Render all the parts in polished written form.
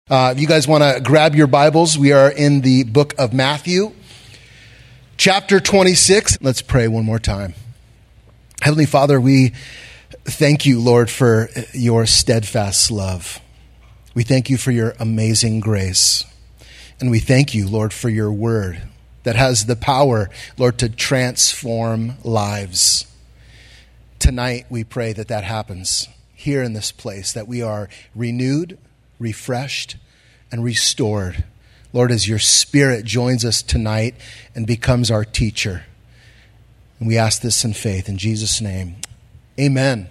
If you guys want to grab your Bibles, we are in the book of Matthew, chapter 26. Let's pray one more time. Heavenly Father, we thank you, Lord, for your steadfast love. We thank you for your amazing grace. And we thank you, Lord, for your word that has the power, Lord, to transform lives. Tonight, we pray that that happens here in this place, that we are renewed, refreshed, and restored. Lord, as your Spirit joins us tonight and becomes our teacher. And we ask this in faith, in Jesus' name. Amen.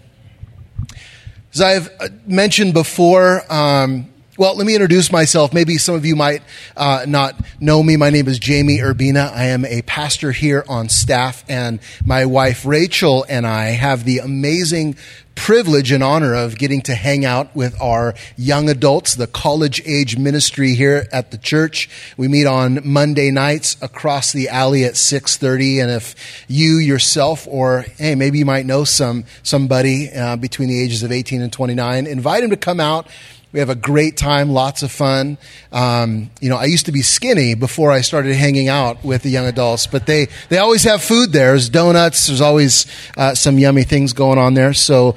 As I've mentioned before, let me introduce myself. Maybe some of you might not know me. My name is Jamie Urbina. I am a pastor here on staff, and my wife Rachel and I have the amazing privilege and honor of getting to hang out with our young adults, the college age ministry here at the church. We meet on Monday nights across the alley at 6:30. And if you yourself, or hey, maybe you might know somebody between the ages of 18 and 29, invite them to come out. We have a great time, lots of fun. I used to be skinny before I started hanging out with the young adults, but they always have food there. There's donuts. There's always some yummy things going on there. So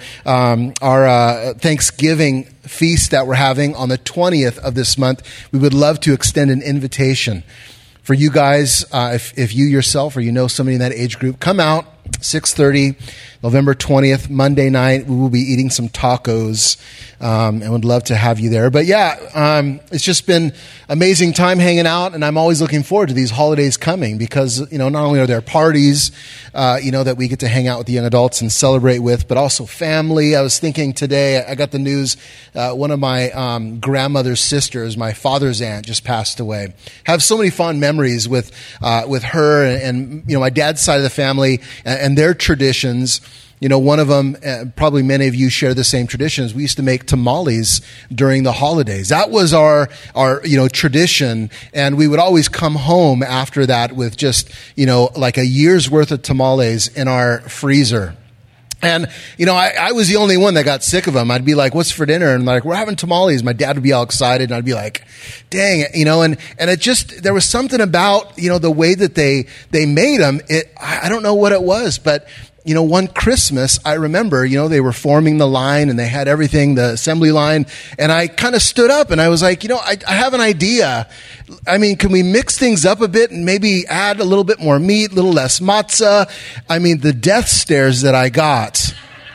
our Thanksgiving feast that we're having on the 20th of this month, we would love to extend an invitation for you guys. If you yourself or you know somebody in that age group, come out, 6:30, November 20th, Monday night. We will be eating some tacos, and would love to have you there. But it's just been amazing time hanging out, and I'm always looking forward to these holidays coming because, not only are there parties, that we get to hang out with the young adults and celebrate with, but also family. I was thinking today, I got the news, one of my grandmother's sisters, my father's aunt, just passed away. Have so many fond memories with her and my dad's side of the family and their traditions. One of them, probably many of you share the same traditions. We used to make tamales during the holidays. That was our tradition. And we would always come home after that with just, like a year's worth of tamales in our freezer. And, I was the only one that got sick of them. I'd be like, what's for dinner? And like, we're having tamales. My dad would be all excited. And I'd be like, dang it, and it just, there was something about, the way that they made them. I don't know what it was, but one Christmas, I remember, they were forming the line and they had everything, the assembly line. And I kind of stood up and I was like, I have an idea. I mean, can we mix things up a bit and maybe add a little bit more meat, a little less matzah? I mean, the death stares that I got.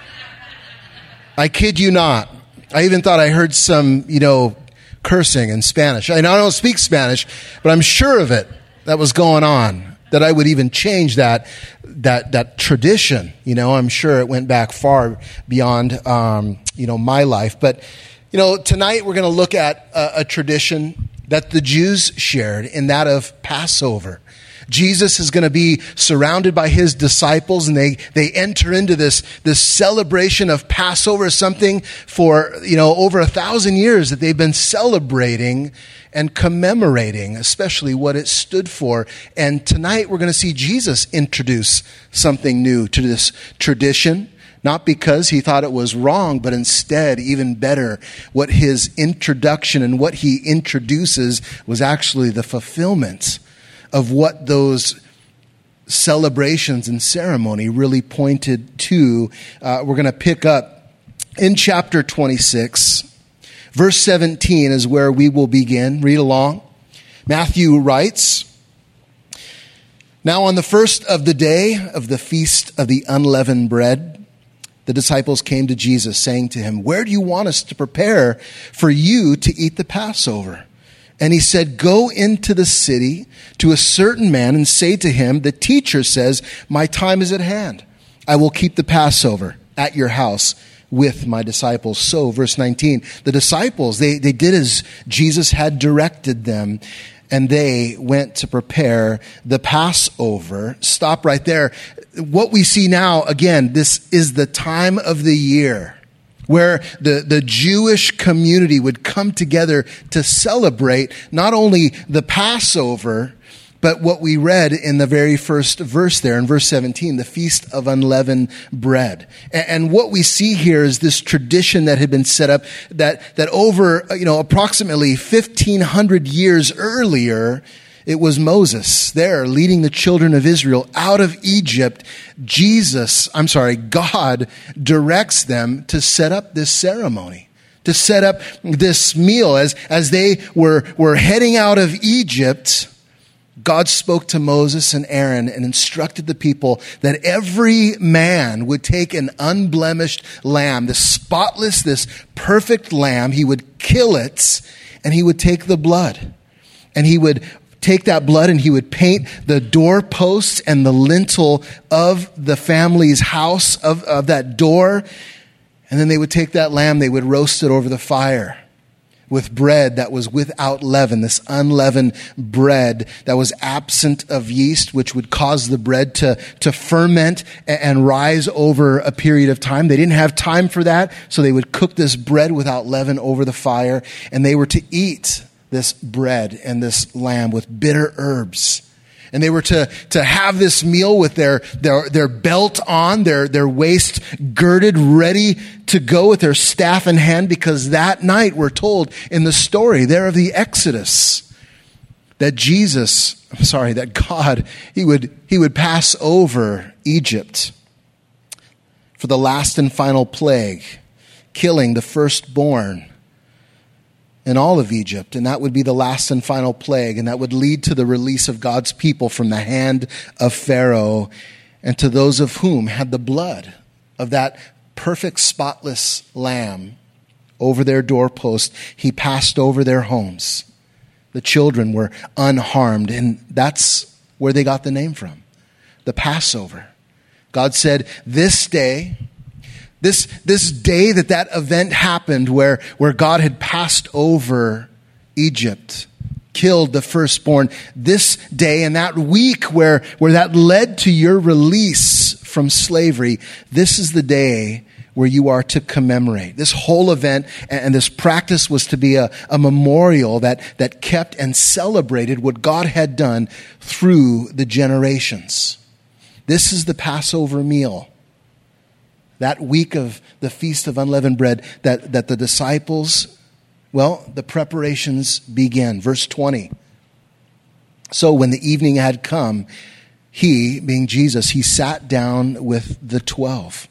I kid you not. I even thought I heard some, cursing in Spanish. I don't speak Spanish, but I'm sure of it that was going on. That I would even change that tradition. I'm sure it went back far beyond, my life. But, tonight we're going to look at a tradition that the Jews shared, in that of Passover. Jesus is going to be surrounded by his disciples, and they enter into this celebration of Passover, something for, over 1,000 years that they've been celebrating and commemorating, especially what it stood for. And tonight we're going to see Jesus introduce something new to this tradition, not because he thought it was wrong, but instead, even better, what his introduction and what he introduces was actually the fulfillment of what those celebrations and ceremony really pointed to. We're going to pick up in chapter 26. Verse 17 is where we will begin. Read along. Matthew writes, "Now on the first of the day of the feast of the unleavened bread, the disciples came to Jesus, saying to him, 'Where do you want us to prepare for you to eat the Passover?' And he said, 'Go into the city to a certain man and say to him, the teacher says, my time is at hand. I will keep the Passover at your house with my disciples.' So, verse 19, the disciples, they did as Jesus had directed them, and they went to prepare the Passover." Stop right there. What we see now, again, this is the time of the year where the Jewish community would come together to celebrate not only the Passover, but what we read in the very first verse there, in verse 17, the Feast of Unleavened Bread. And what we see here is this tradition that had been set up that over, approximately 1,500 years earlier, it was Moses there leading the children of Israel out of Egypt. God directs them to set up this ceremony, to set up this meal. As they were heading out of Egypt, God spoke to Moses and Aaron and instructed the people that every man would take an unblemished lamb, this spotless, this perfect lamb. He would kill it, and he would take the blood, and he would take that blood and he would paint the doorposts and the lintel of the family's house, of that door. And then they would take that lamb, they would roast it over the fire with bread that was without leaven, this unleavened bread that was absent of yeast, which would cause the bread to ferment and rise over a period of time. They didn't have time for that, so they would cook this bread without leaven over the fire, and they were to eat this bread and this lamb with bitter herbs. And they were to have this meal with their belt on, their waist girded, ready to go with their staff in hand, because that night, we're told in the story there of the Exodus, that God, he would pass over Egypt for the last and final plague, killing the firstborn in all of Egypt, and that would be the last and final plague, and that would lead to the release of God's people from the hand of Pharaoh, and to those of whom had the blood of that perfect spotless lamb over their doorpost. He passed over their homes. The children were unharmed, and that's where they got the name from, the Passover. God said, this day that event happened where God had passed over Egypt, killed the firstborn, this day and that week where that led to your release from slavery, this is the day where you are to commemorate. This whole event and this practice was to be a memorial that kept and celebrated what God had done through the generations. This is the Passover meal. That week of the Feast of Unleavened Bread, that the disciples, the preparations began. Verse 20. So when the evening had come, he, being Jesus, he sat down with the 12.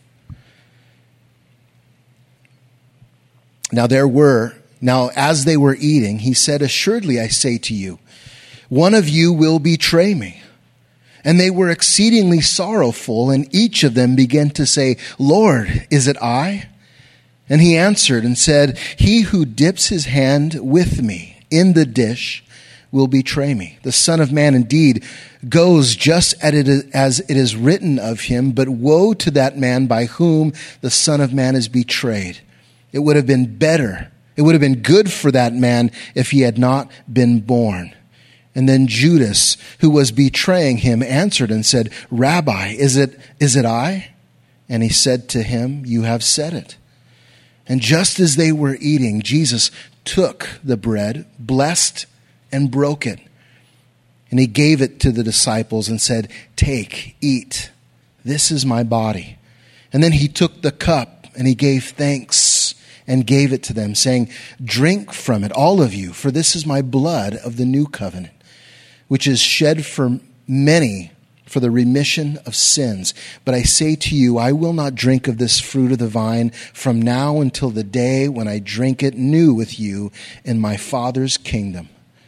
Now as they were eating, he said, assuredly I say to you, one of you will betray me. And they were exceedingly sorrowful, and each of them began to say, Lord, is it I? And he answered and said, he who dips his hand with me in the dish will betray me. The Son of Man indeed goes just as it is written of him, but woe to that man by whom the Son of Man is betrayed. It would have been good for that man if he had not been born. And then Judas, who was betraying him, answered and said, Rabbi, is it I? And he said to him, you have said it. And just as they were eating, Jesus took the bread, blessed, and broke it. And he gave it to the disciples and said, take, eat. This is my body. And then he took the cup and he gave thanks and gave it to them, saying, drink from it, all of you, for this is my blood of the new covenant, which is shed for many for the remission of sins. But I say to you, I will not drink of this fruit of the vine from now until the day when I drink it new with you in my Father's kingdom.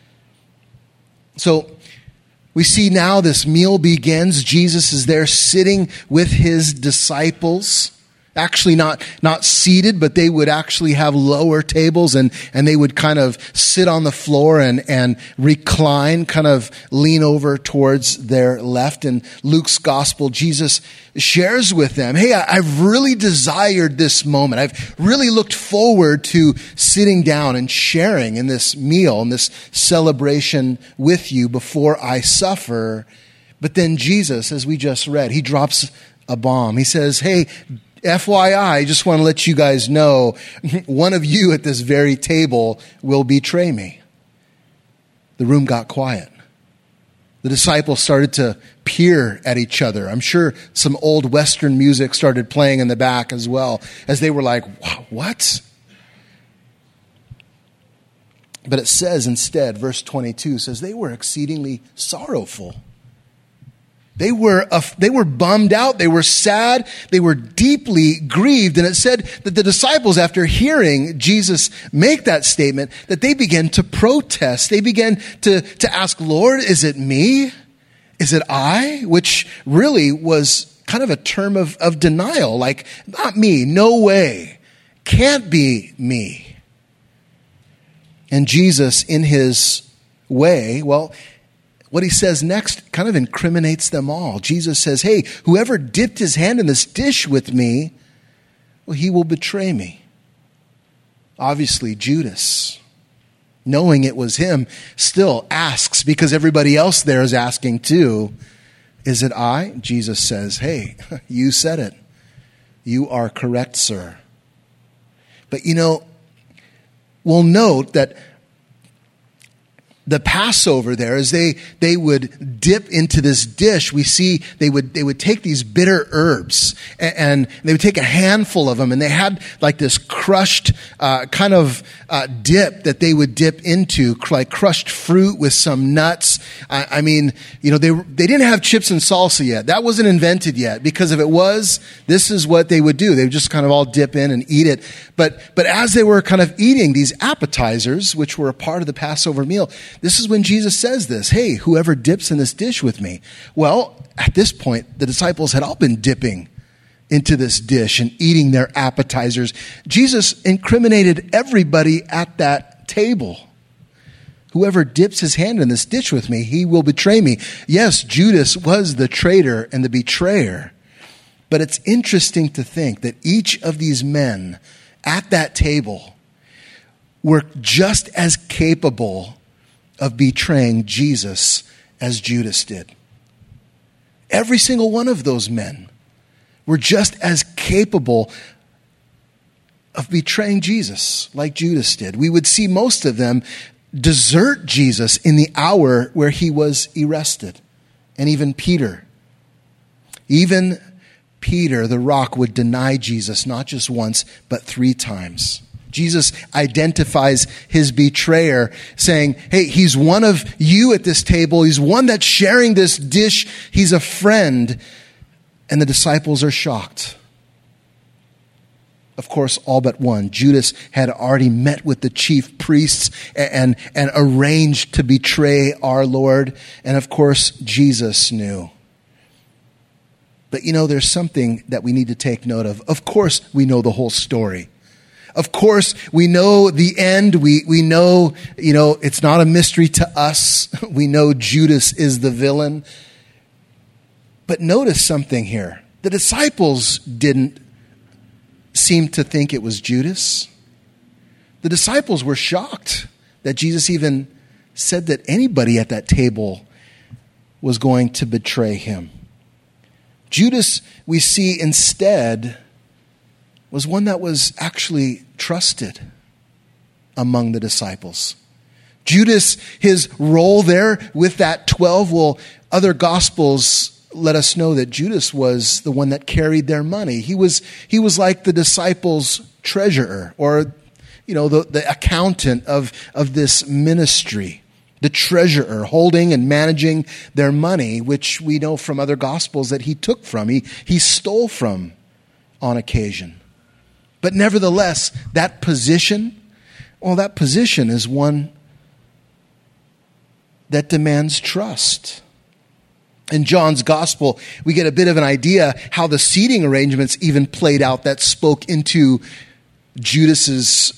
So we see now this meal begins. Jesus is there sitting with his disciples. Actually not seated, but they would actually have lower tables and they would kind of sit on the floor and recline, kind of lean over towards their left. In Luke's gospel, Jesus shares with them, hey, I've really desired this moment. I've really looked forward to sitting down and sharing in this meal, in this celebration with you before I suffer. But then Jesus, as we just read, he drops a bomb. He says, hey, FYI, I just want to let you guys know, one of you at this very table will betray me. The room got quiet. The disciples started to peer at each other. I'm sure some old Western music started playing in the back as well, as they were like, what? But it says instead, verse 22 says, they were exceedingly sorrowful. They were bummed out. They were sad. They were deeply grieved. And it said that the disciples, after hearing Jesus make that statement, that they began to protest. They began to ask, Lord, is it me? Is it I? Which really was kind of a term of denial. Like, not me. No way. Can't be me. And Jesus, in his way, what he says next kind of incriminates them all. Jesus says, hey, whoever dipped his hand in this dish with me, well, he will betray me. Obviously, Judas, knowing it was him, still asks, because everybody else there is asking too, is it I? Jesus says, hey, you said it. You are correct, sir. But we'll note that the Passover there, as they would dip into this dish, we see they would take these bitter herbs and they would take a handful of them, and they had like this crushed kind of dip that they would dip into, like crushed fruit with some nuts. I mean, they didn't have chips and salsa yet. That wasn't invented yet, because if it was, this is what they would do. They would just kind of all dip in and eat it. But as they were kind of eating these appetizers, which were a part of the Passover meal, this is when Jesus says this, hey, whoever dips in this dish with me. Well, at this point, the disciples had all been dipping into this dish and eating their appetizers. Jesus incriminated everybody at that table. Whoever dips his hand in this dish with me, he will betray me. Yes, Judas was the traitor and the betrayer. But it's interesting to think that each of these men at that table were just as capable of betraying Jesus as Judas did. Every single one of those men were just as capable of betraying Jesus like Judas did. We would see most of them desert Jesus in the hour where he was arrested. And even Peter, the rock, would deny Jesus not just once, but 3 times. Jesus identifies his betrayer, saying, hey, he's one of you at this table. He's one that's sharing this dish. He's a friend. And the disciples are shocked. Of course, all but one. Judas had already met with the chief priests and arranged to betray our Lord. And of course, Jesus knew. But there's something that we need to take note of. Of course, we know the whole story. Of course, we know the end. We know, it's not a mystery to us. We know Judas is the villain. But notice something here. The disciples didn't seem to think it was Judas. The disciples were shocked that Jesus even said that anybody at that table was going to betray him. Judas, we see instead, was one that was actually trusted among the disciples. Judas, his role there with that 12, other gospels let us know that Judas was the one that carried their money. He was like the disciples' treasurer, or the accountant of this ministry. The treasurer, holding and managing their money, which we know from other gospels that he took from, he stole from on occasion. But nevertheless, that position is one that demands trust. In John's gospel, we get a bit of an idea how the seating arrangements even played out that spoke into Judas's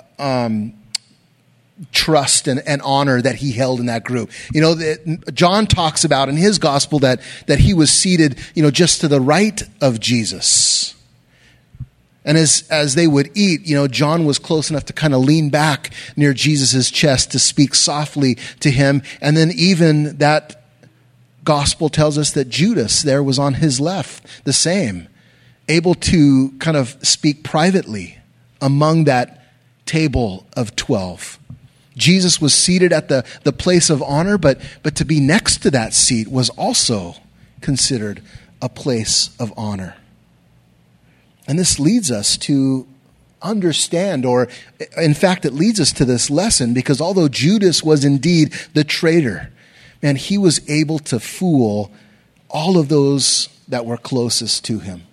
trust and honor that he held in that group. John talks about in his gospel that he was seated, just to the right of Jesus. And as they would eat, John was close enough to kind of lean back near Jesus' chest to speak softly to him. And then even that gospel tells us that Judas there was on his left, the same, able to kind of speak privately among that table of 12. Jesus was seated at the place of honor, but to be next to that seat was also considered a place of honor. And this leads us to understand, or in fact, it leads us to this lesson, because although Judas was indeed the traitor, man, he was able to fool all of those that were closest to him.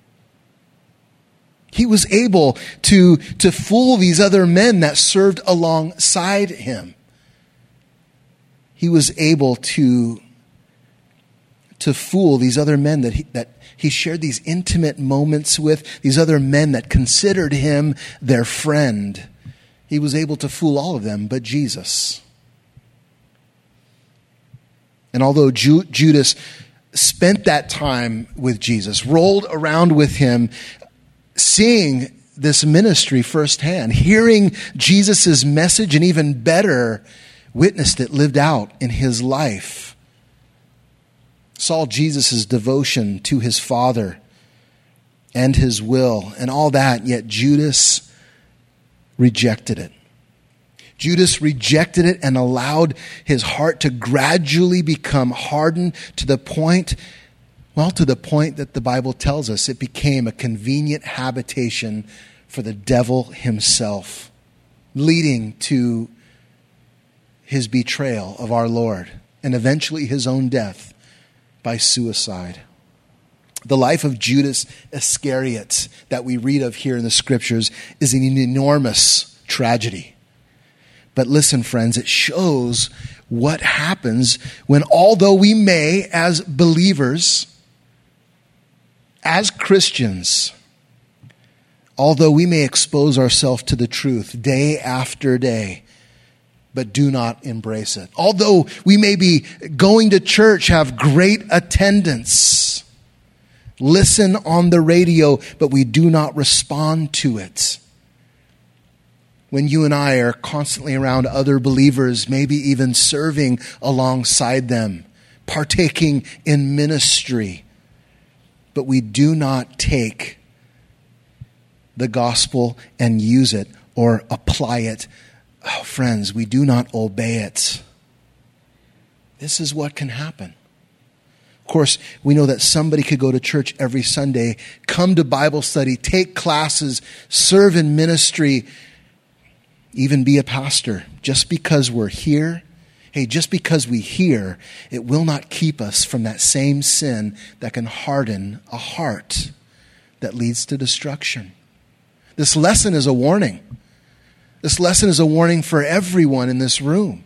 He was able to fool these other men that served alongside him. He was able to fool these other men that he shared these intimate moments with, these other men that considered him their friend. He was able to fool all of them but Jesus. And although Judas spent that time with Jesus, rolled around with him, seeing this ministry firsthand, hearing Jesus' message, and even better, witnessed it lived out in his life, saw Jesus' devotion to his Father and his will and all that, yet Judas rejected it. Judas rejected it and allowed his heart to gradually become hardened to the point that the Bible tells us it became a convenient habitation for the devil himself, leading to his betrayal of our Lord and eventually his own death by suicide. The life of Judas Iscariot that we read of here in the scriptures is an enormous tragedy. But listen, friends, it shows what happens when, although we may, as believers, as Christians, although we may expose ourselves to the truth day after day, but do not embrace it. Although we may be going to church, have great attendance, listen on the radio, but we do not respond to it. When you and I are constantly around other believers, maybe even serving alongside them, partaking in ministry, but we do not take the gospel and use it or apply it. Oh, friends, we do not obey it. This is what can happen. Of course, we know that somebody could go to church every Sunday, come to Bible study, take classes, serve in ministry, even be a pastor. Just because we're here, just because we hear, it will not keep us from that same sin that can harden a heart that leads to destruction. This lesson is a warning. This lesson is a warning for everyone in this room.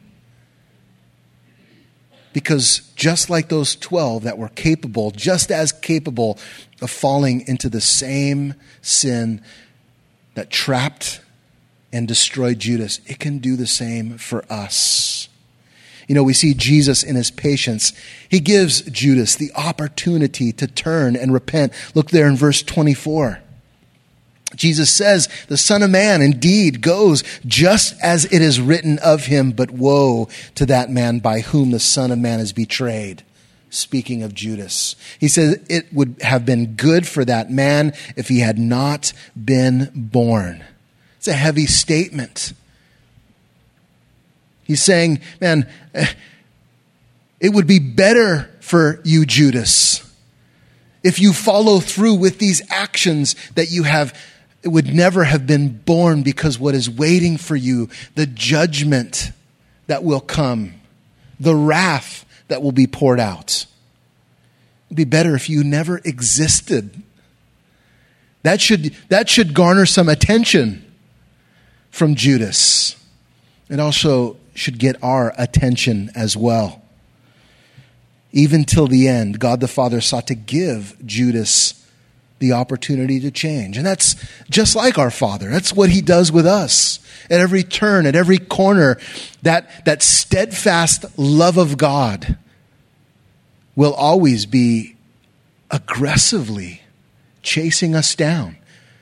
Because just like those 12 that were capable, just as capable of falling into the same sin that trapped and destroyed Judas, it can do the same for us. You know, we see Jesus in his patience. He gives Judas the opportunity to turn and repent. Look there in verse 24. Jesus says, the Son of Man indeed goes just as it is written of him, but woe to that man by whom the Son of Man is betrayed. Speaking of Judas, he says it would have been good for that man if he had not been born. It's a heavy statement. He's saying, man, it would be better for you, Judas, if you follow through with these actions that you have. It would never have been born, because what is waiting for you, the judgment that will come, the wrath that will be poured out. It'd be better if you never existed. That should garner some attention from Judas. It also should get our attention as well. Even till the end, God the Father sought to give Judas the opportunity to change. And that's just like our Father. That's what he does with us. At every turn, at every corner, that steadfast love of God will always be aggressively chasing us down.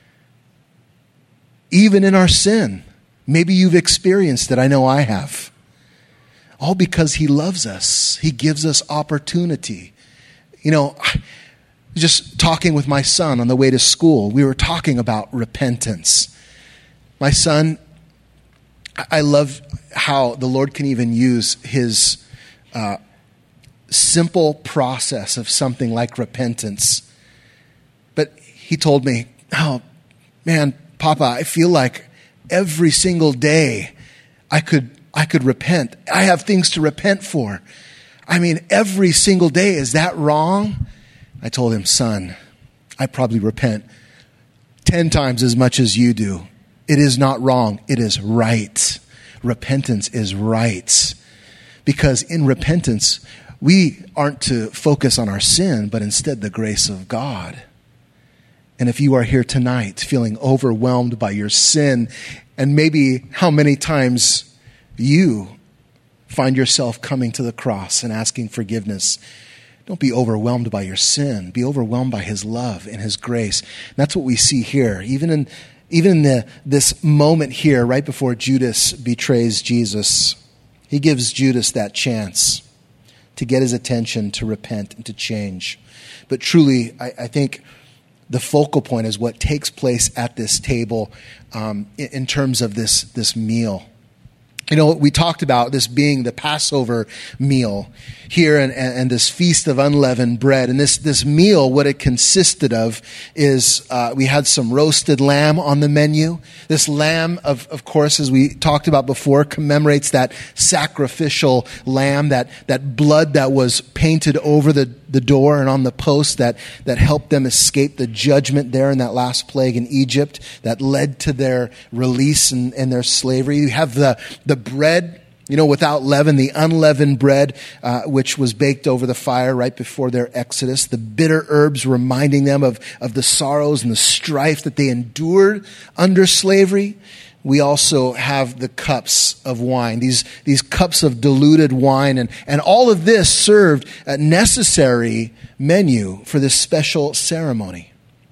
Even in our sin. Maybe you've experienced it. I know I have. All because he loves us. He gives us opportunity. You know, just talking with my son on the way to school, we were talking about repentance. My son, I love how the Lord can even use his simple process of something like repentance. But he told me, oh man, Papa, I feel like every single day I could repent. I have things to repent for. I mean, every single day. Is that wrong? I told him, son, I probably repent 10 times as much as you do. It is not wrong. It is right. Repentance is right. Because in repentance, we aren't to focus on our sin, but instead the grace of God. And if you are here tonight feeling overwhelmed by your sin, and maybe how many times you find yourself coming to the cross and asking forgiveness, don't be overwhelmed by your sin. Be overwhelmed by his love and his grace. And that's what we see here. Even in this moment here, right before Judas betrays Jesus, he gives Judas that chance to get his attention, to repent, and to change. But truly, I think the focal point is what takes place at this table in terms of this meal. You know, we talked about this being the Passover meal here and this feast of unleavened bread. And this meal, what it consisted of is we had some roasted lamb on the menu. This lamb, of course, as we talked about before, commemorates that sacrificial lamb, that blood that was painted over the door and on the post that helped them escape the judgment there in that last plague in Egypt that led to their release and their slavery. You have the bread, without leaven, the unleavened bread, which was baked over the fire right before their exodus. The bitter herbs reminding them of the sorrows and the strife that they endured under slavery. We also have the cups of wine, these cups of diluted wine, and all of this served a necessary menu for this special ceremony.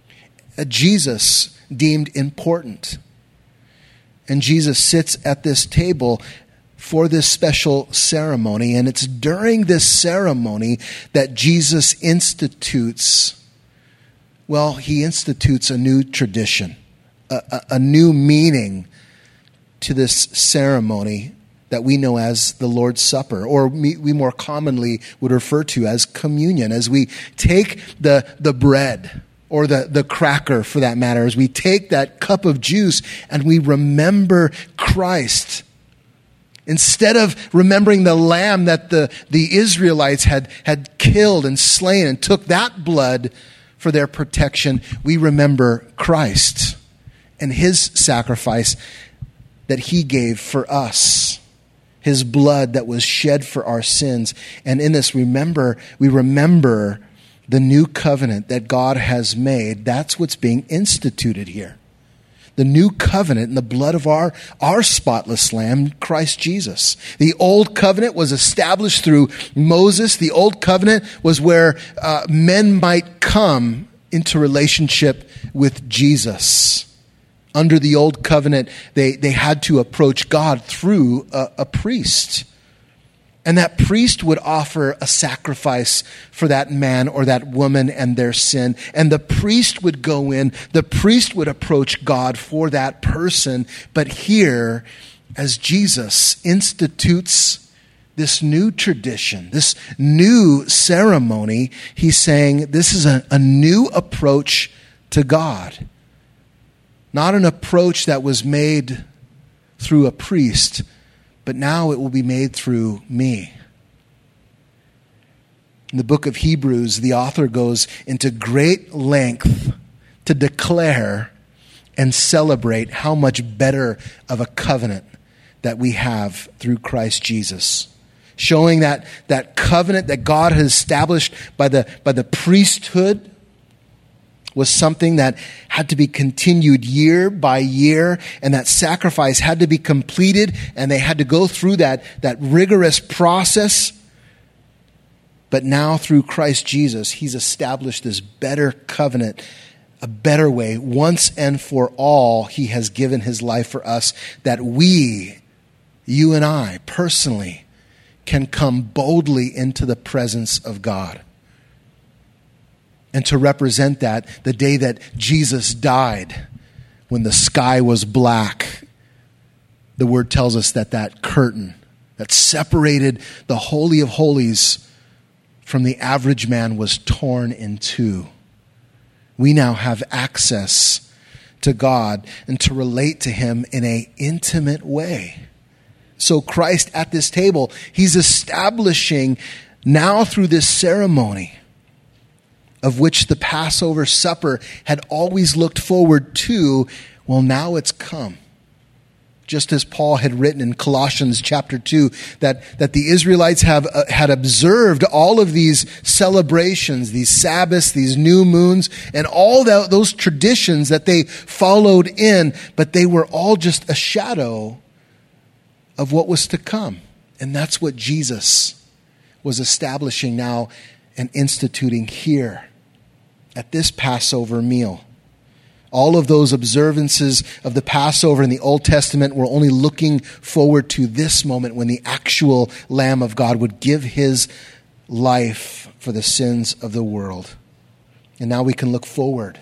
Jesus deemed important. And Jesus sits at this table for this special ceremony. And it's during this ceremony that Jesus institutes a new tradition, a new meaning to this ceremony that we know as the Lord's Supper, or we more commonly would refer to as communion. As we take the bread, or the cracker for that matter, as we take that cup of juice and we remember Christ. Instead of remembering the lamb that the Israelites had killed and slain and took that blood for their protection, we remember Christ and his sacrifice that he gave for us. His blood that was shed for our sins. And in this, we remember the new covenant that God has made. That's what's being instituted here. The new covenant in the blood of our spotless Lamb, Christ Jesus. The old covenant was established through Moses. The old covenant was where men might come into relationship with Jesus. Under the old covenant, they had to approach God through a priest. And that priest would offer a sacrifice for that man or that woman and their sin. And the priest would go in, the priest would approach God for that person. But here, as Jesus institutes this new tradition, this new ceremony, he's saying this is a new approach to God. Not an approach that was made through a priest, but now it will be made through me. In the book of Hebrews, the author goes into great length to declare and celebrate how much better of a covenant that we have through Christ Jesus. Showing that covenant that God has established by the priesthood was something that had to be continued year by year, and that sacrifice had to be completed, and they had to go through that rigorous process. But now through Christ Jesus, he's established this better covenant, a better way. Once and for all, he has given his life for us, that we, you and I, personally, can come boldly into the presence of God. And to represent that, the day that Jesus died, when the sky was black, The word tells us that that curtain that separated the Holy of Holies from the average man was torn in two. We now have access to God and to relate to him in an intimate way. So Christ at this table, he's establishing now through this ceremony of which the Passover supper had always looked forward to, well, now it's come. Just as Paul had written in Colossians chapter 2, that the Israelites had observed all of these celebrations, these Sabbaths, these new moons, and all those traditions that they followed in, but they were all just a shadow of what was to come. And that's what Jesus was establishing now and instituting here at this Passover meal. All of those observances of the Passover in the Old Testament were only looking forward to this moment when the actual Lamb of God would give his life for the sins of the world. And now we can look forward,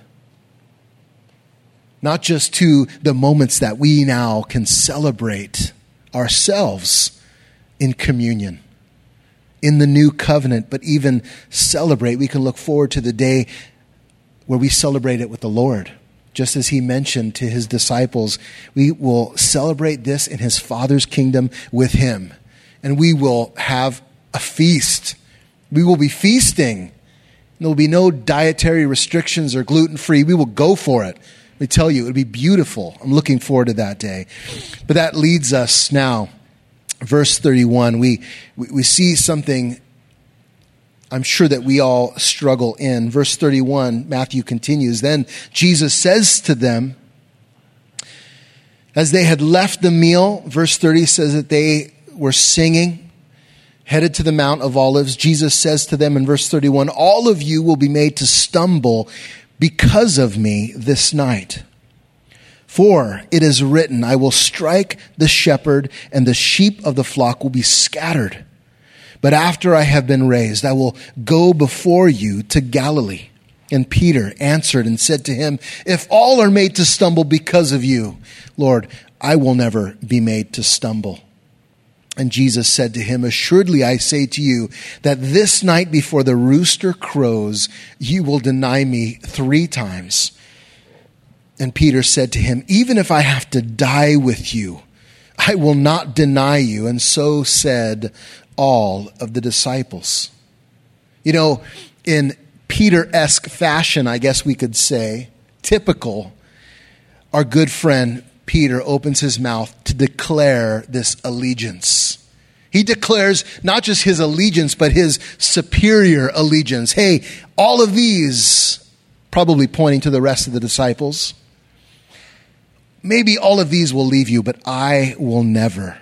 not just to the moments that we now can celebrate ourselves in communion, in the new covenant, but even celebrate. We can look forward to the day where we celebrate it with the Lord. Just as he mentioned to his disciples, we will celebrate this in his Father's kingdom with him. And we will have a feast. We will be feasting. There will be no dietary restrictions or gluten-free. We will go for it. Let me tell you, it will be beautiful. I'm looking forward to that day. But that leads us now, verse 31. We see something I'm sure that we all struggle in. Verse 31, Matthew continues, "Then Jesus says to them," as they had left the meal, verse 30 says that they were singing, headed to the Mount of Olives. Jesus says to them in verse 31, "All of you will be made to stumble because of me this night. For it is written, I will strike the shepherd, and the sheep of the flock will be scattered. But after I have been raised, I will go before you to Galilee." And Peter answered and said to him, "If all are made to stumble because of you, Lord, I will never be made to stumble." And Jesus said to him, "Assuredly I say to you that this night before the rooster crows, you will deny me 3 times. And Peter said to him, "Even if I have to die with you, I will not deny you." And so said all of the disciples. You know, in Peter-esque fashion, I guess we could say, typical, our good friend Peter opens his mouth to declare this allegiance. He declares not just his allegiance, but his superior allegiance. Hey, all of these, probably pointing to the rest of the disciples, maybe all of these will leave you, but I will never.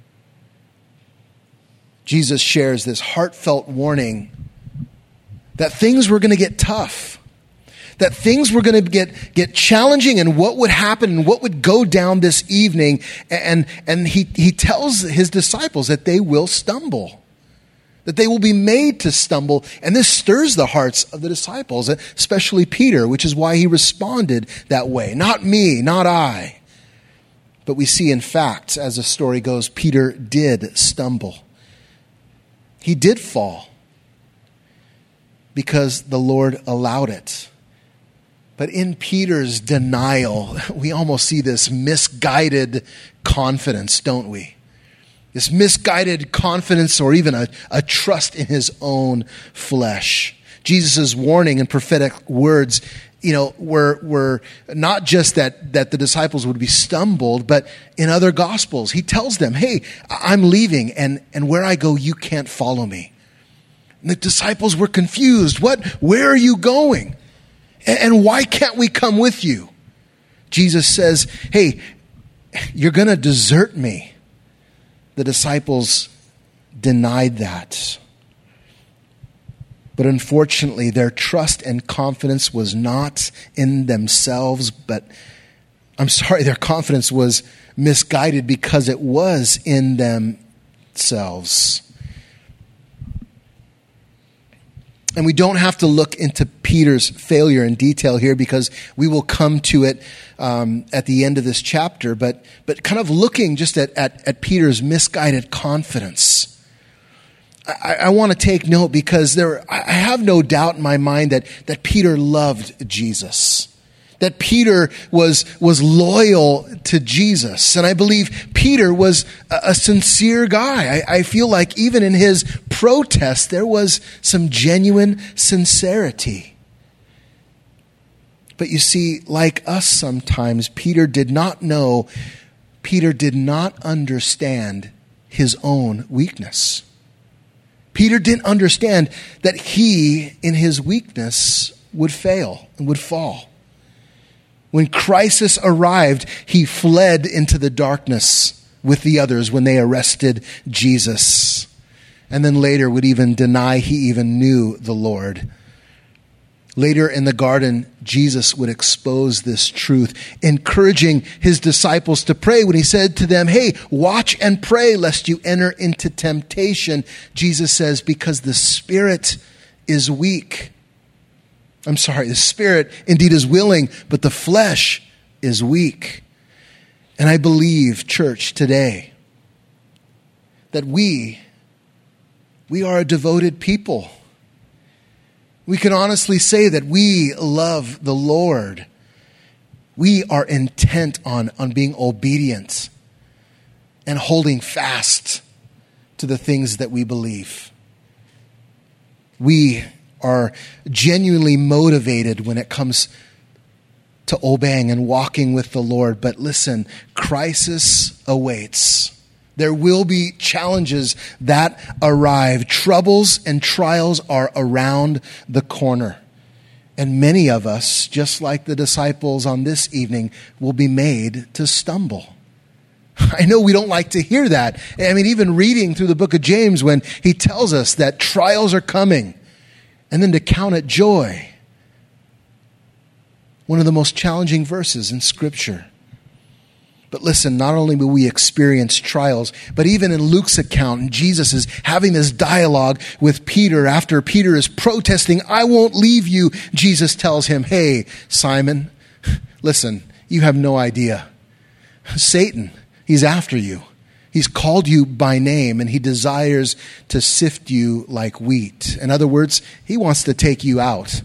Jesus shares this heartfelt warning that things were going to get tough, that things were going to get challenging, and what would happen and what would go down this evening. And he tells his disciples that they will stumble, that they will be made to stumble. And this stirs the hearts of the disciples, especially Peter, which is why he responded that way. Not me, not I. But we see, in fact, as the story goes, Peter did stumble. He did fall because the Lord allowed it. But in Peter's denial, we almost see this misguided confidence, don't we? This misguided confidence, or even a trust in his own flesh. Jesus' warning and prophetic words, were not just that the disciples would be stumbled, but in other gospels, he tells them, "Hey, I'm leaving, and where I go, you can't follow me." And the disciples were confused. Where are you going? And why can't we come with you? Jesus says, "Hey, you're going to desert me." The disciples denied that. But unfortunately, their trust and confidence was not in themselves, their confidence was misguided because it was in themselves. And we don't have to look into Peter's failure in detail here because we will come to it at the end of this chapter. But kind of looking just at Peter's misguided confidence. I want to take note because I have no doubt in my mind that Peter loved Jesus. That Peter was loyal to Jesus. And I believe Peter was a sincere guy. I feel like even in his protest, there was some genuine sincerity. But you see, like us sometimes, Peter did not understand his own weakness. Peter didn't understand that he, in his weakness, would fail and would fall. When crisis arrived, he fled into the darkness with the others when they arrested Jesus. And then later would even deny he even knew the Lord. Later in the garden, Jesus would expose this truth, encouraging his disciples to pray when he said to them, hey, watch and pray lest you enter into temptation. Jesus says, because the spirit is weak. The spirit indeed is willing, but the flesh is weak. And I believe, church, today, that we are a devoted people. We can honestly say that we love the Lord. We are intent on being obedient and holding fast to the things that we believe. We are genuinely motivated when it comes to obeying and walking with the Lord. But listen, crisis awaits. There will be challenges that arrive. Troubles and trials are around the corner. And many of us, just like the disciples on this evening, will be made to stumble. I know we don't like to hear that. I mean, even reading through the book of James when he tells us that trials are coming, and then to count it joy. One of the most challenging verses in Scripture. But listen, not only will we experience trials, but even in Luke's account, Jesus is having this dialogue with Peter after Peter is protesting, I won't leave you. Jesus tells him, hey, Simon, listen, you have no idea. Satan, he's after you. He's called you by name and he desires to sift you like wheat. In other words, he wants to take you out.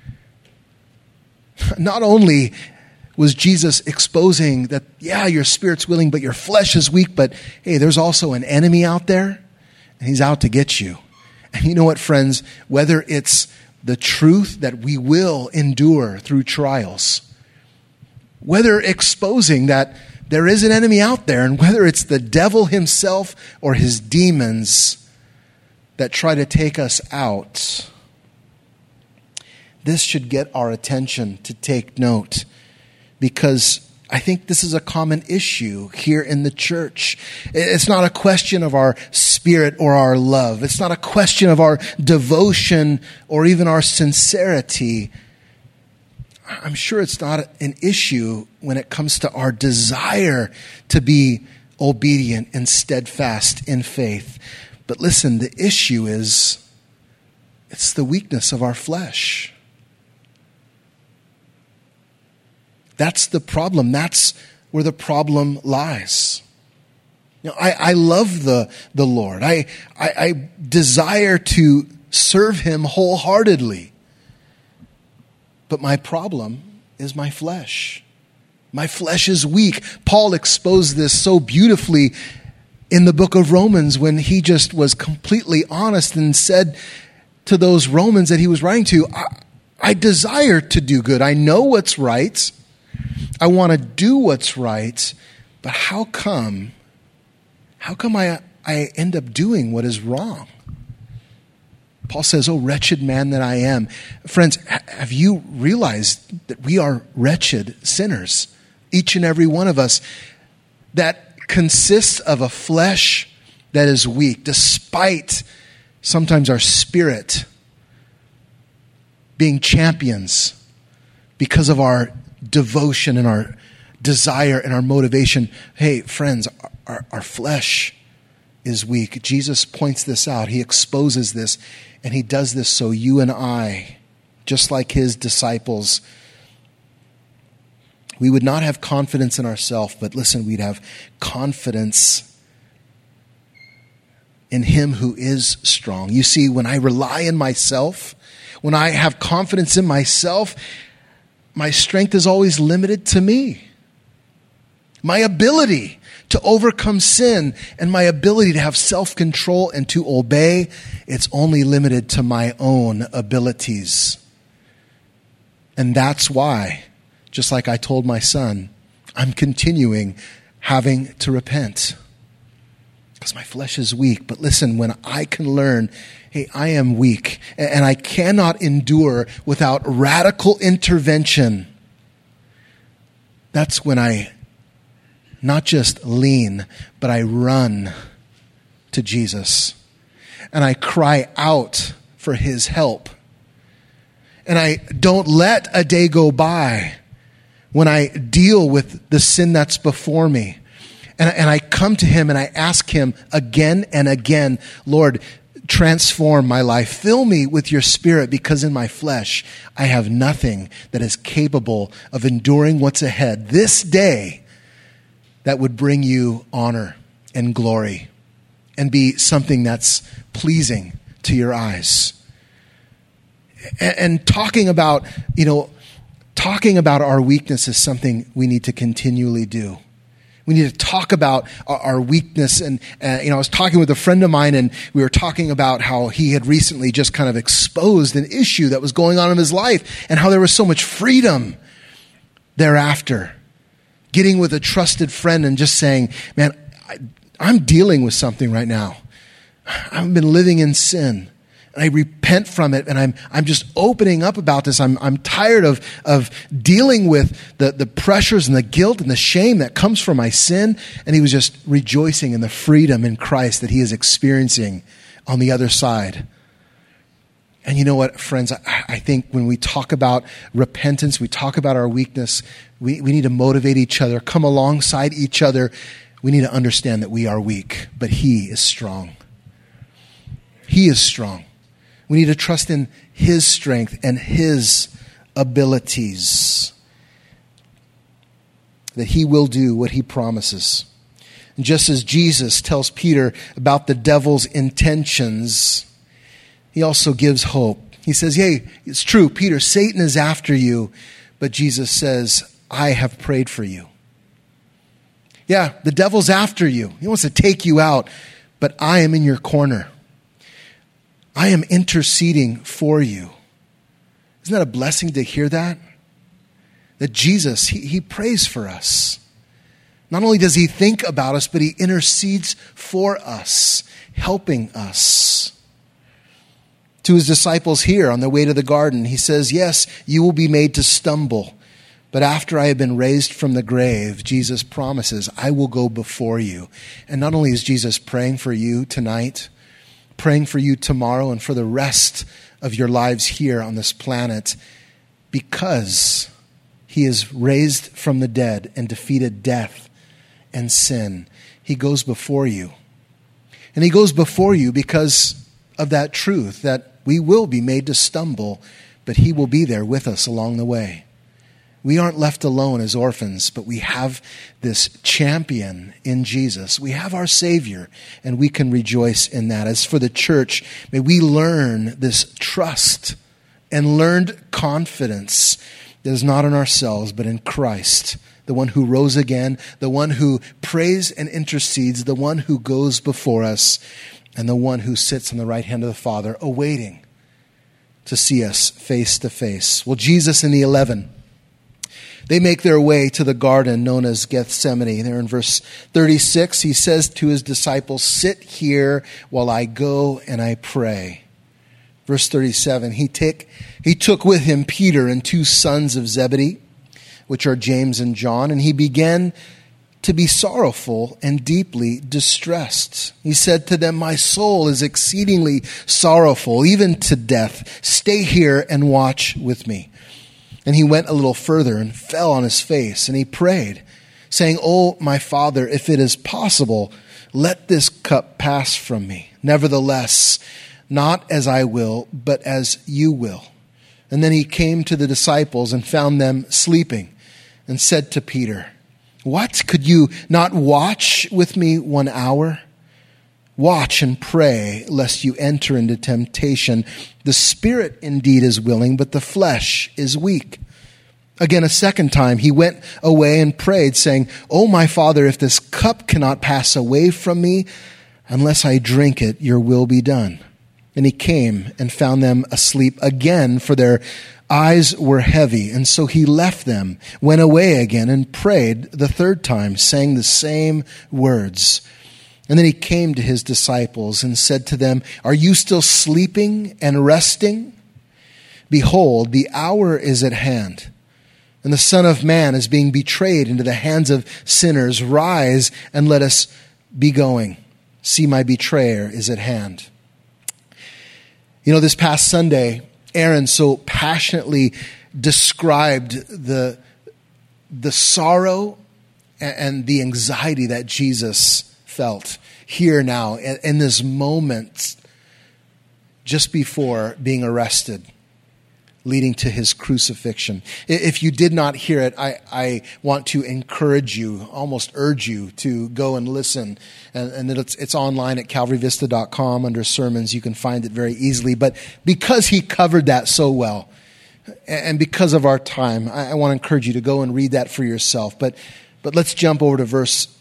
Not only was Jesus exposing that, yeah, your spirit's willing, but your flesh is weak, but hey, there's also an enemy out there and he's out to get you. And you know what, friends, whether it's the truth that we will endure through trials, whether exposing that there is an enemy out there, and whether it's the devil himself or his demons that try to take us out, this should get our attention to take note, because I think this is a common issue here in the church. It's not a question of our spirit or our love. It's not a question of our devotion or even our sincerity. I'm sure it's not an issue when it comes to our desire to be obedient and steadfast in faith. But listen, the issue is, it's the weakness of our flesh. That's the problem. That's where the problem lies. You know, I love the Lord. I desire to serve him wholeheartedly. But my problem is my flesh. My flesh is weak. Paul exposed this so beautifully in the book of Romans when he just was completely honest and said to those Romans that he was writing to, I desire to do good. I know what's right. I want to do what's right. But how come I end up doing what is wrong? Paul says, oh, wretched man that I am. Friends, have you realized that we are wretched sinners? Each and every one of us. That consists of a flesh that is weak, despite sometimes our spirit being champions because of our devotion and our desire and our motivation. Hey, friends, our flesh is weak. Jesus points this out. He exposes this, and he does this so you and I, just like his disciples, we would not have confidence in ourselves, but listen, we'd have confidence in him who is strong. You see, when I rely on myself, when I have confidence in myself, my strength is always limited to me. My ability to overcome sin and my ability to have self-control and to obey, it's only limited to my own abilities. And that's why, just like I told my son, I'm continuing having to repent. Because my flesh is weak. But listen, when I can learn, hey, I am weak and I cannot endure without radical intervention, that's when I not just lean, but I run to Jesus. And I cry out for his help. And I don't let a day go by when I deal with the sin that's before me. And I come to him and I ask him again and again, Lord, transform my life. Fill me with your spirit, because in my flesh, I have nothing that is capable of enduring what's ahead this day that would bring you honor and glory and be something that's pleasing to your eyes. And talking about our weakness is something we need to continually do. We need to talk about our weakness. And, I was talking with a friend of mine, and we were talking about how he had recently just kind of exposed an issue that was going on in his life and how there was so much freedom thereafter. Getting with a trusted friend and just saying, man, I'm dealing with something right now. I've been living in sin. And I repent from it, and I'm just opening up about this. I'm tired of dealing with the pressures and the guilt and the shame that comes from my sin. And he was just rejoicing in the freedom in Christ that he is experiencing on the other side. And you know what, friends? I think when we talk about repentance, we talk about our weakness, we need to motivate each other, come alongside each other. We need to understand that we are weak, but he is strong. He is strong. We need to trust in his strength and his abilities, that he will do what he promises. And just as Jesus tells Peter about the devil's intentions, he also gives hope. He says, hey, it's true, Peter, Satan is after you, but Jesus says, I have prayed for you. Yeah, the devil's after you. He wants to take you out, but I am in your corner. I am interceding for you. Isn't that a blessing to hear that? That Jesus, he prays for us. Not only does he think about us, but he intercedes for us, helping us. To his disciples here on their way to the garden, he says, yes, you will be made to stumble. But after I have been raised from the grave, Jesus promises, I will go before you. And not only is Jesus praying for you tonight, praying for you tomorrow and for the rest of your lives here on this planet, because he is raised from the dead and defeated death and sin. He goes before you. And he goes before you because of that truth that we will be made to stumble, but he will be there with us along the way. We aren't left alone as orphans, but we have this champion in Jesus. We have our Savior, and we can rejoice in that. As for the church, may we learn this trust and learned confidence that is not in ourselves, but in Christ, the one who rose again, the one who prays and intercedes, the one who goes before us, and the one who sits on the right hand of the Father, awaiting to see us face to face. Well, Jesus and the 11, they make their way to the garden known as Gethsemane. There in verse 36, he says to his disciples, sit here while I go and I pray. Verse 37, he took with him Peter and two sons of Zebedee, which are James and John, and he began to be sorrowful and deeply distressed. He said to them, my soul is exceedingly sorrowful, even to death. Stay here and watch with me. And he went a little further and fell on his face, and he prayed, saying, oh, my Father, if it is possible, let this cup pass from me. Nevertheless, not as I will, but as you will. And then he came to the disciples and found them sleeping and said to Peter, what? Could you not watch with me 1 hour? Watch and pray, lest you enter into temptation. The spirit indeed is willing, but the flesh is weak. Again, a second time, he went away and prayed, saying, O my Father, if this cup cannot pass away from me, unless I drink it, your will be done. And he came and found them asleep again, for their eyes were heavy. And so he left them, went away again, and prayed the third time, saying the same words. And then he came to his disciples and said to them, are you still sleeping and resting? Behold, the hour is at hand, and the Son of Man is being betrayed into the hands of sinners. Rise and let us be going. See, my betrayer is at hand. You know, this past Sunday, Aaron so passionately described the sorrow and the anxiety that Jesus felt here now in this moment just before being arrested, leading to his crucifixion. If you did not hear it, I want to encourage you, almost urge you to go and listen. And it's online at calvaryvista.com under sermons. You can find it very easily. But because he covered that so well, and because of our time, I want to encourage you to go and read that for yourself. But let's jump over to verse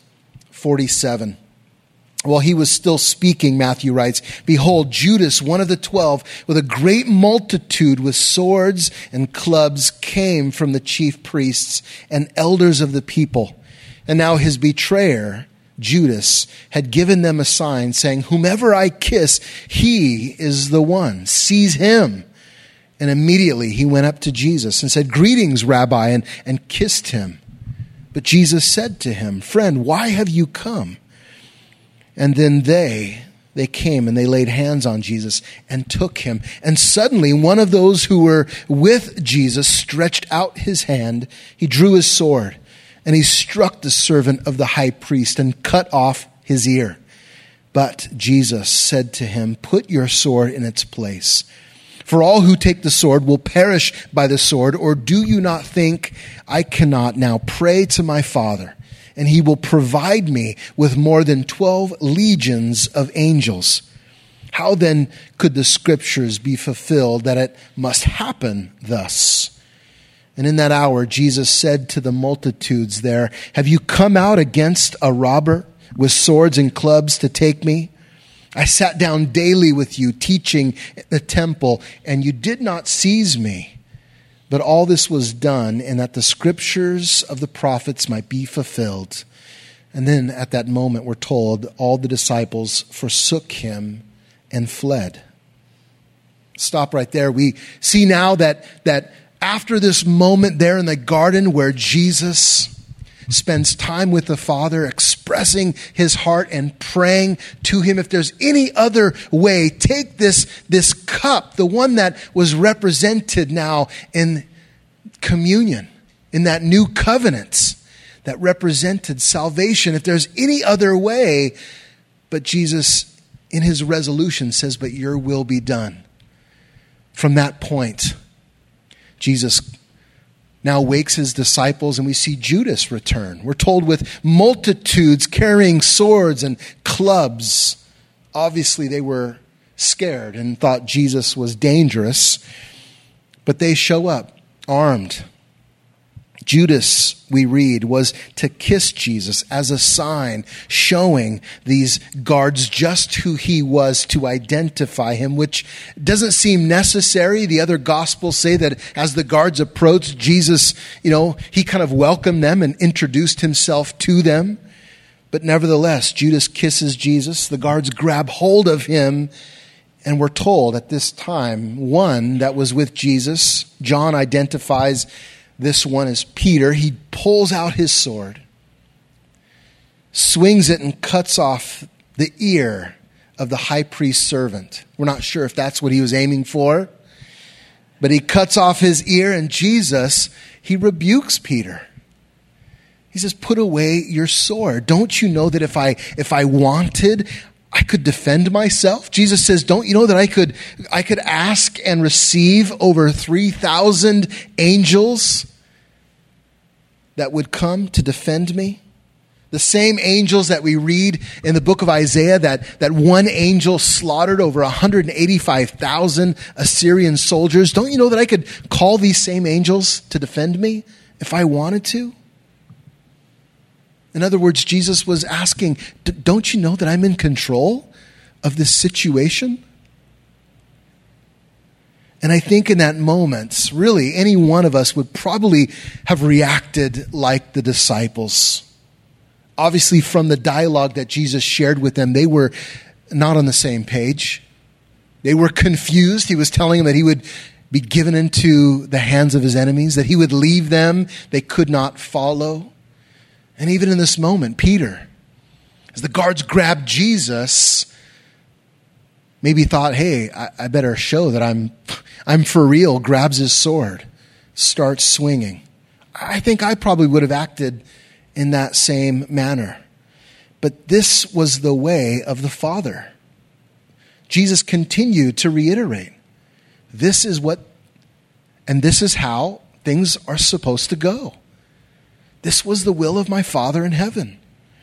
47. While he was still speaking, Matthew writes, behold, Judas, one of the 12, with a great multitude with swords and clubs, came from the chief priests and elders of the people. And now his betrayer, Judas, had given them a sign, saying, whomever I kiss, he is the one. Seize him. And immediately he went up to Jesus and said, greetings, Rabbi, and kissed him. But Jesus said to him, friend, why have you come? And then they came and they laid hands on Jesus and took him. And suddenly one of those who were with Jesus stretched out his hand. He drew his sword and he struck the servant of the high priest and cut off his ear. But Jesus said to him, put your sword in its place. For all who take the sword will perish by the sword. Or do you not think I cannot now pray to my Father, and he will provide me with more than 12 legions of angels? How then could the scriptures be fulfilled that it must happen thus? And in that hour, Jesus said to the multitudes there, have you come out against a robber with swords and clubs to take me? I sat down daily with you, teaching in the temple, and you did not seize me. But all this was done, and that the scriptures of the prophets might be fulfilled. And then at that moment, we're told, all the disciples forsook him and fled. Stop right there. We see now that after this moment there in the garden where Jesus spends time with the Father, expressing his heart and praying to him, if there's any other way, take this cup, the one that was represented now in communion, in that new covenant that represented salvation. If there's any other way, but Jesus in his resolution says, but your will be done. From that point, Jesus now wakes his disciples, and we see Judas return. We're told with multitudes carrying swords and clubs. Obviously, they were scared and thought Jesus was dangerous, but they show up armed. Judas, we read, was to kiss Jesus as a sign, showing these guards just who he was, to identify him, which doesn't seem necessary. The other gospels say that as the guards approached Jesus, he kind of welcomed them and introduced himself to them. But nevertheless, Judas kisses Jesus. The guards grab hold of him. And we're told at this time, one that was with Jesus, John identifies this one as Peter. He pulls out his sword, swings it, and cuts off the ear of the high priest's servant. We're not sure if that's what he was aiming for, but he cuts off his ear, and Jesus, he rebukes Peter. He says, put away your sword. Don't you know that if I wanted, I could defend myself? Jesus says, don't you know that I could ask and receive over 3,000 angels that would come to defend me? The same angels that we read in the book of Isaiah, that one angel slaughtered over 185,000 Assyrian soldiers. Don't you know that I could call these same angels to defend me if I wanted to? In other words, Jesus was asking, don't you know that I'm in control of this situation? And I think in that moment, really, any one of us would probably have reacted like the disciples. Obviously, from the dialogue that Jesus shared with them, they were not on the same page. They were confused. He was telling them that he would be given into the hands of his enemies, that he would leave them. They could not follow. And even in this moment, Peter, as the guards grabbed Jesus, maybe thought, hey, I better show that I'm for real, grabs his sword, starts swinging. I think I probably would have acted in that same manner. But this was the way of the Father. Jesus continued to reiterate, this is what, and this is how things are supposed to go. This was the will of my Father in heaven.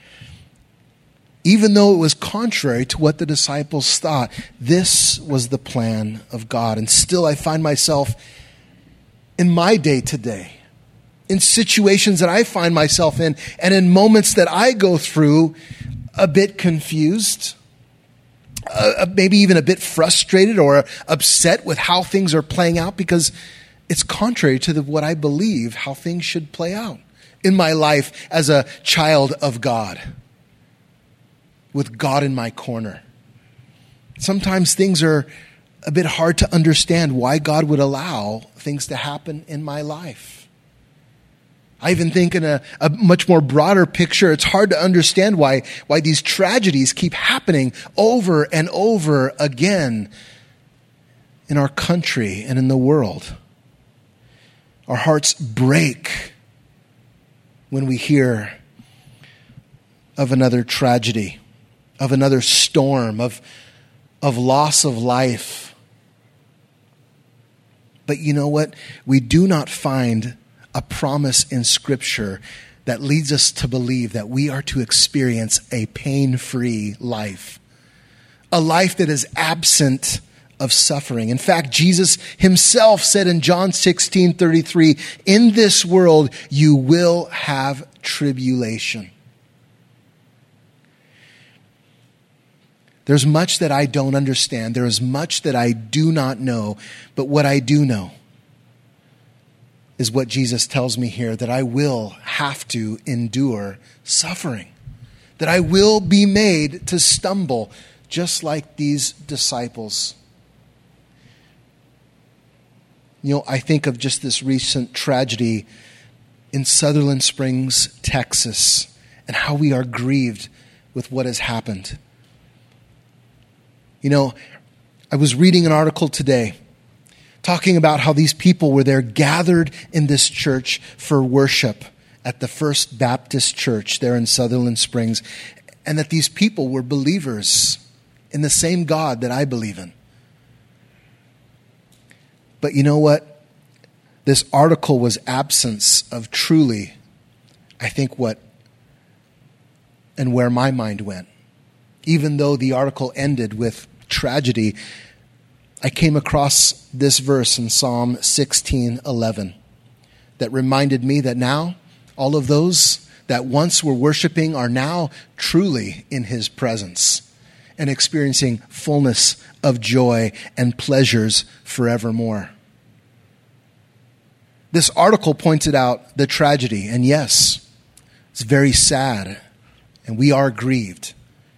Even though it was contrary to what the disciples thought, this was the plan of God. And still I find myself in my day-to-day, in situations that I find myself in, and in moments that I go through, a bit confused, maybe even a bit frustrated or upset with how things are playing out, because it's contrary to what I believe how things should play out in my life as a child of God, with God in my corner. Sometimes things are a bit hard to understand why God would allow things to happen in my life. I even think in a much more broader picture, it's hard to understand why these tragedies keep happening over and over again in our country and in the world. Our hearts break when we hear of another tragedy, of another storm, of loss of life. But you know what? We do not find a promise in Scripture that leads us to believe that we are to experience a pain-free life, a life that is absent of suffering. In fact, Jesus himself said in John 16:33, in this world you will have tribulation. There's much that I don't understand. There is much that I do not know. But what I do know is what Jesus tells me here, that I will have to endure suffering, that I will be made to stumble, just like these disciples. You know, I think of just this recent tragedy in Sutherland Springs, Texas, and how we are grieved with what has happened. You know, I was reading an article today talking about how these people were there gathered in this church for worship at the First Baptist Church there in Sutherland Springs, and that these people were believers in the same God that I believe in. But you know what? This article was absence of truly, I think, what and where my mind went. Even though the article ended with tragedy, I came across this verse in Psalm 16:11 that reminded me that now all of those that once were worshiping are now truly in his presence and experiencing fullness of joy and pleasures forevermore. This article pointed out the tragedy, and yes, it's very sad, and we are grieved.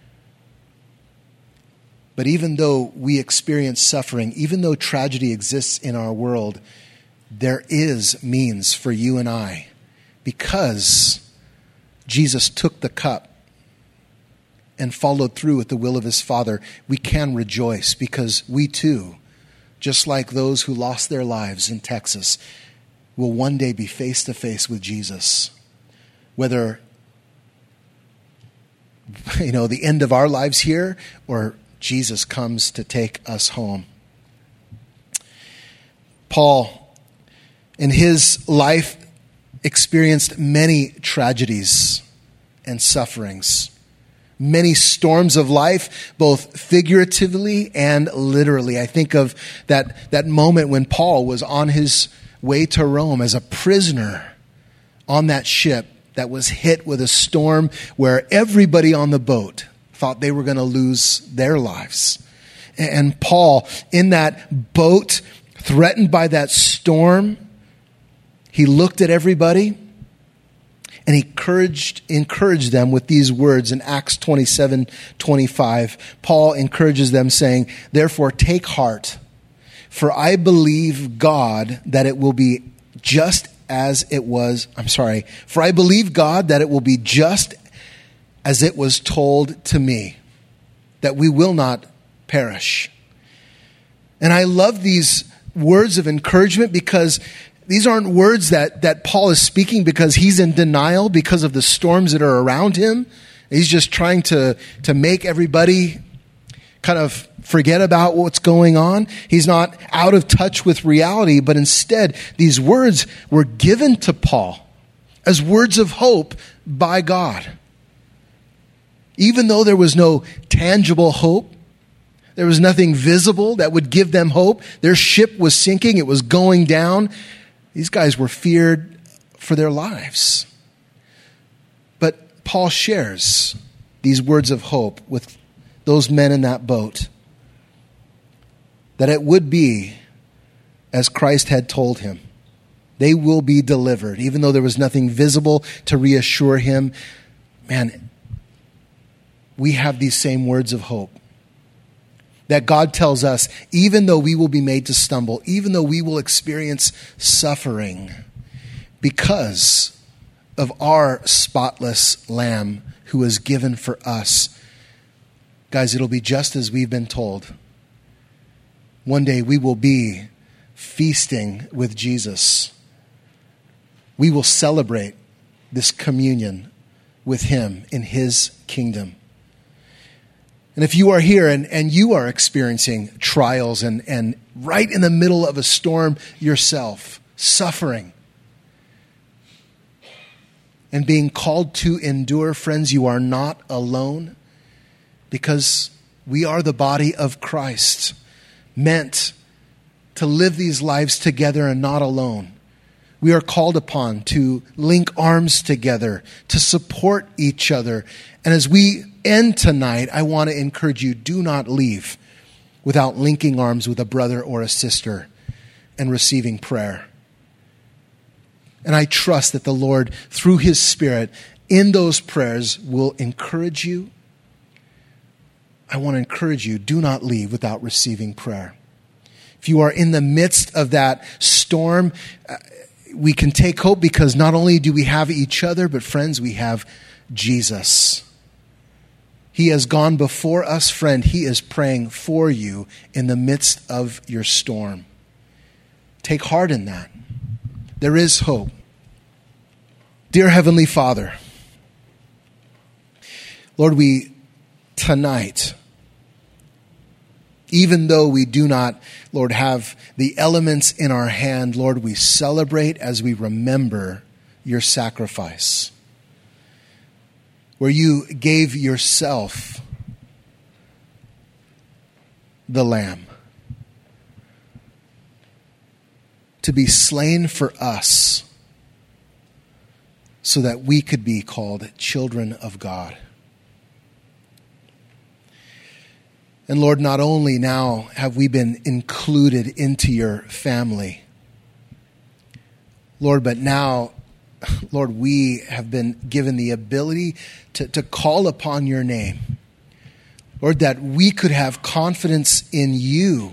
But even though we experience suffering, even though tragedy exists in our world, there is means for you and I, because Jesus took the cup and followed through with the will of his Father. We can rejoice because we too, just like those who lost their lives in Texas, will one day be face to face with Jesus. whether, the end of our lives here or Jesus comes to take us home. Paul, in his life, experienced many tragedies and sufferings, many storms of life, both figuratively and literally. I think of that moment when Paul was on his way to Rome as a prisoner on that ship that was hit with a storm where everybody on the boat thought they were going to lose their lives. And Paul, in that boat, threatened by that storm, he looked at everybody and he encouraged them with these words in Acts 27:25. Paul encourages them saying, "Therefore take heart, for I believe God that it will be just as it was, for I believe God that it will be just as it was told to me, that we will not perish." And I love these words of encouragement because these aren't words that Paul is speaking because he's in denial because of the storms that are around him. He's just trying to make everybody kind of forget about what's going on. He's not out of touch with reality, but instead, these words were given to Paul as words of hope by God. Even though there was no tangible hope, there was nothing visible that would give them hope. Their ship was sinking. It was going down. These guys were feared for their lives. But Paul shares these words of hope with those men in that boat, that it would be as Christ had told him. They will be delivered, even though there was nothing visible to reassure him. Man, we have these same words of hope. That God tells us, even though we will be made to stumble, even though we will experience suffering, because of our spotless Lamb who was given for us, guys, it'll be just as we've been told. One day we will be feasting with Jesus. We will celebrate this communion with him in his kingdom. And if you are here and you are experiencing trials and right in the middle of a storm yourself, suffering, and being called to endure, friends, you are not alone, because we are the body of Christ, meant to live these lives together and not alone. We are called upon to link arms together, to support each other. And as we end tonight, I want to encourage you, do not leave without linking arms with a brother or a sister and receiving prayer. And I trust that the Lord, through his Spirit, in those prayers will encourage you. I want to encourage you, do not leave without receiving prayer. If you are in the midst of that storm, we can take hope because not only do we have each other, but friends, we have Jesus. He has gone before us, friend. He is praying for you in the midst of your storm. Take heart in that. There is hope. Dear Heavenly Father, Lord, we tonight, even though we do not, Lord, have the elements in our hand, Lord, we celebrate as we remember your sacrifice, where you gave yourself, the Lamb, to be slain for us so that we could be called children of God. And Lord, not only now have we been included into your family, Lord, but now, Lord, we have been given the ability to call upon your name. Lord, that we could have confidence in you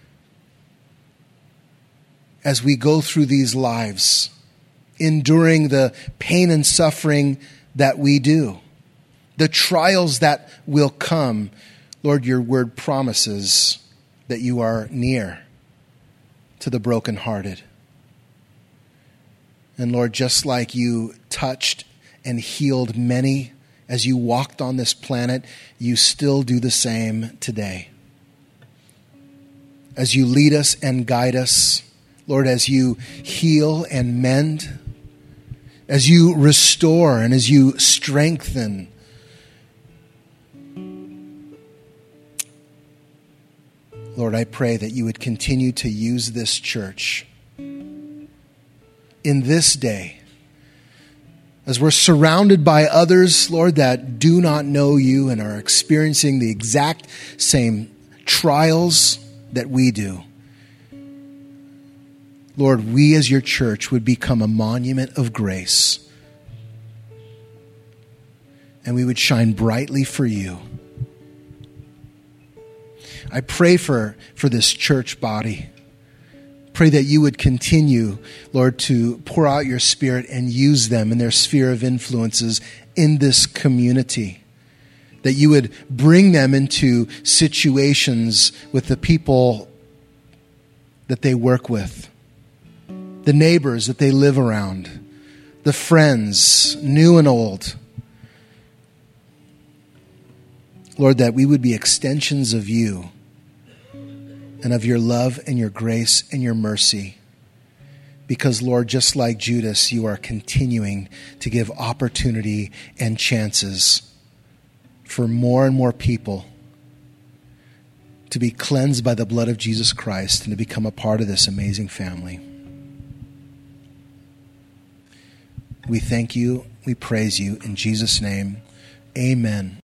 as we go through these lives, enduring the pain and suffering that we do, the trials that will come. Lord, your word promises that you are near to the brokenhearted. And Lord, just like you touched and healed many as you walked on this planet. You still do the same today. As you lead us and guide us, Lord, as you heal and mend, as you restore and as you strengthen, Lord, I pray that you would continue to use this church in this day as we're surrounded by others, Lord, that do not know you and are experiencing the exact same trials that we do. Lord, we as your church would become a monument of grace, and we would shine brightly for you. I pray for this church body. Pray that you would continue, Lord, to pour out your Spirit and use them in their sphere of influences in this community. That you would bring them into situations with the people that they work with, the neighbors that they live around, the friends, new and old. Lord, that we would be extensions of you and of your love and your grace and your mercy. Because, Lord, just like Judas, you are continuing to give opportunity and chances for more and more people to be cleansed by the blood of Jesus Christ and to become a part of this amazing family. We thank you. We praise you. In Jesus' name, amen.